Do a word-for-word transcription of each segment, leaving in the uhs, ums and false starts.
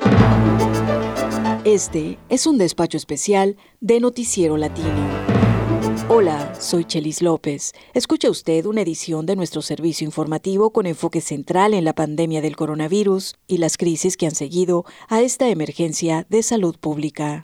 Este es un despacho especial de Noticiero Latino. Hola, soy Chelis López. Escucha usted una edición de nuestro servicio informativo con enfoque central en la pandemia del coronavirus y las crisis que han seguido a esta emergencia de salud pública.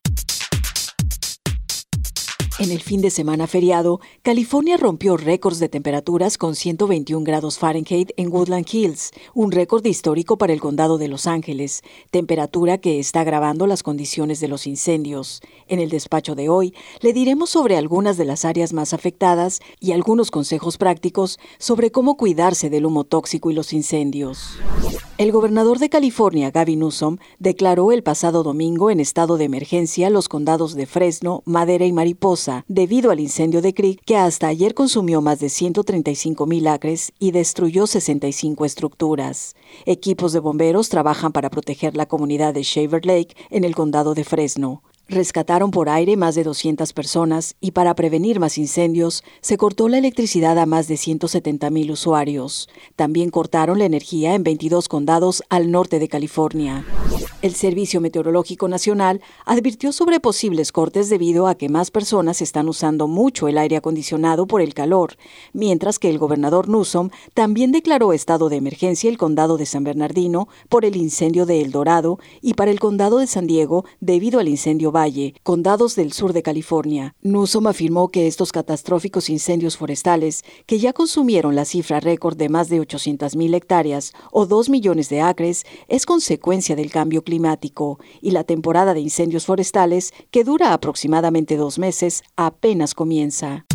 En el fin de semana feriado, California rompió récords de temperaturas con ciento veintiún grados Fahrenheit en Woodland Hills, un récord histórico para el condado de Los Ángeles, temperatura que está agravando las condiciones de los incendios. En el despacho de hoy, le diremos sobre algunas de las áreas más afectadas y algunos consejos prácticos sobre cómo cuidarse del humo tóxico y los incendios. El gobernador de California, Gavin Newsom, declaró el pasado domingo en estado de emergencia los condados de Fresno, Madera y Mariposa, debido al incendio de Creek, que hasta ayer consumió más de ciento treinta y cinco mil acres y destruyó sesenta y cinco estructuras. Equipos de bomberos trabajan para proteger la comunidad de Shaver Lake en el condado de Fresno. Rescataron por aire más de doscientas personas y para prevenir más incendios, se cortó la electricidad a más de ciento setenta mil usuarios. También cortaron la energía en veintidós condados al norte de California. El Servicio Meteorológico Nacional advirtió sobre posibles cortes debido a que más personas están usando mucho el aire acondicionado por el calor, mientras que el gobernador Newsom también declaró estado de emergencia el condado de San Bernardino por el incendio de El Dorado y para el condado de San Diego debido al incendio Valle, condados del sur de California. Newsom afirmó que estos catastróficos incendios forestales, que ya consumieron la cifra récord de más de ochocientas mil hectáreas o dos millones de acres, es consecuencia del cambio climático y la temporada de incendios forestales, que dura aproximadamente dos meses, apenas comienza.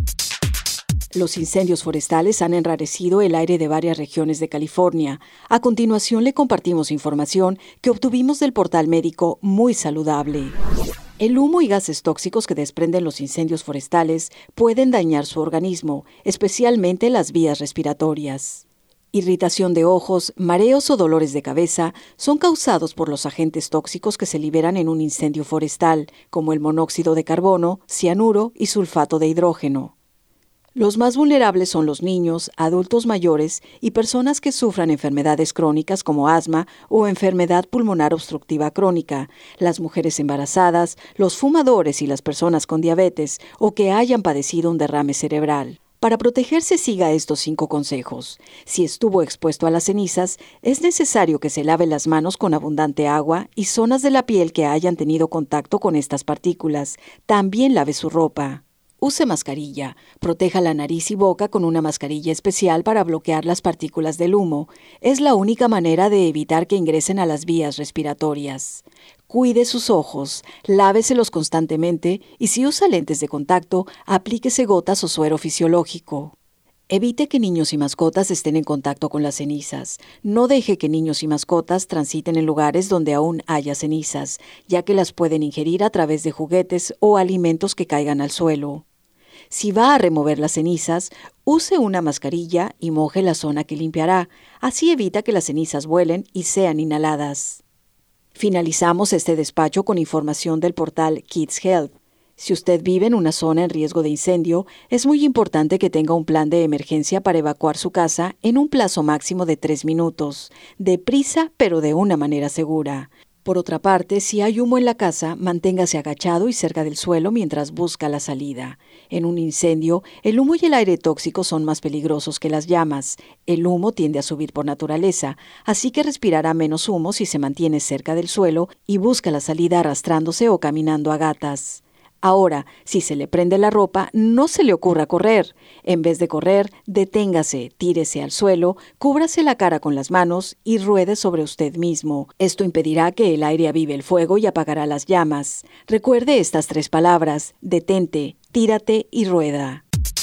Los incendios forestales han enrarecido el aire de varias regiones de California. A continuación le compartimos información que obtuvimos del portal médico Muy Saludable. El humo y gases tóxicos que desprenden los incendios forestales pueden dañar su organismo, especialmente las vías respiratorias. Irritación de ojos, mareos o dolores de cabeza son causados por los agentes tóxicos que se liberan en un incendio forestal, como el monóxido de carbono, cianuro y sulfato de hidrógeno. Los más vulnerables son los niños, adultos mayores y personas que sufran enfermedades crónicas como asma o enfermedad pulmonar obstructiva crónica, las mujeres embarazadas, los fumadores y las personas con diabetes o que hayan padecido un derrame cerebral. Para protegerse, siga estos cinco consejos. Si estuvo expuesto a las cenizas, es necesario que se lave las manos con abundante agua y zonas de la piel que hayan tenido contacto con estas partículas. También lave su ropa. Use mascarilla. Proteja la nariz y boca con una mascarilla especial para bloquear las partículas del humo. Es la única manera de evitar que ingresen a las vías respiratorias. Cuide sus ojos, láveselos constantemente y si usa lentes de contacto, aplíquese gotas o suero fisiológico. Evite que niños y mascotas estén en contacto con las cenizas. No deje que niños y mascotas transiten en lugares donde aún haya cenizas, ya que las pueden ingerir a través de juguetes o alimentos que caigan al suelo. Si va a remover las cenizas, use una mascarilla y moje la zona que limpiará. Así evita que las cenizas vuelen y sean inhaladas. Finalizamos este despacho con información del portal Kids Health. Si usted vive en una zona en riesgo de incendio, es muy importante que tenga un plan de emergencia para evacuar su casa en un plazo máximo de tres minutos. Deprisa, pero de una manera segura. Por otra parte, si hay humo en la casa, manténgase agachado y cerca del suelo mientras busca la salida. En un incendio, el humo y el aire tóxico son más peligrosos que las llamas. El humo tiende a subir por naturaleza, así que respirará menos humo si se mantiene cerca del suelo y busca la salida arrastrándose o caminando a gatas. Ahora, si se le prende la ropa, no se le ocurra correr. En vez de correr, deténgase, tírese al suelo, cúbrase la cara con las manos y ruede sobre usted mismo. Esto impedirá que el aire avive el fuego y apagará las llamas. Recuerde estas tres palabras: detente, tírate y rueda.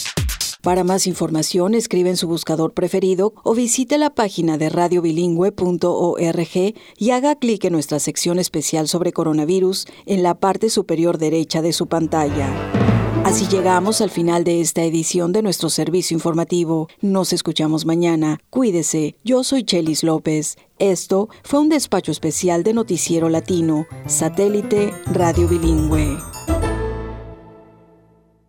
Para más información, escribe en su buscador preferido o visite la página de radio bilingüe punto org y haga clic en nuestra sección especial sobre coronavirus en la parte superior derecha de su pantalla. Así llegamos al final de esta edición de nuestro servicio informativo. Nos escuchamos mañana. Cuídese. Yo soy Chelis López. Esto fue un despacho especial de Noticiero Latino, Satélite Radio Bilingüe.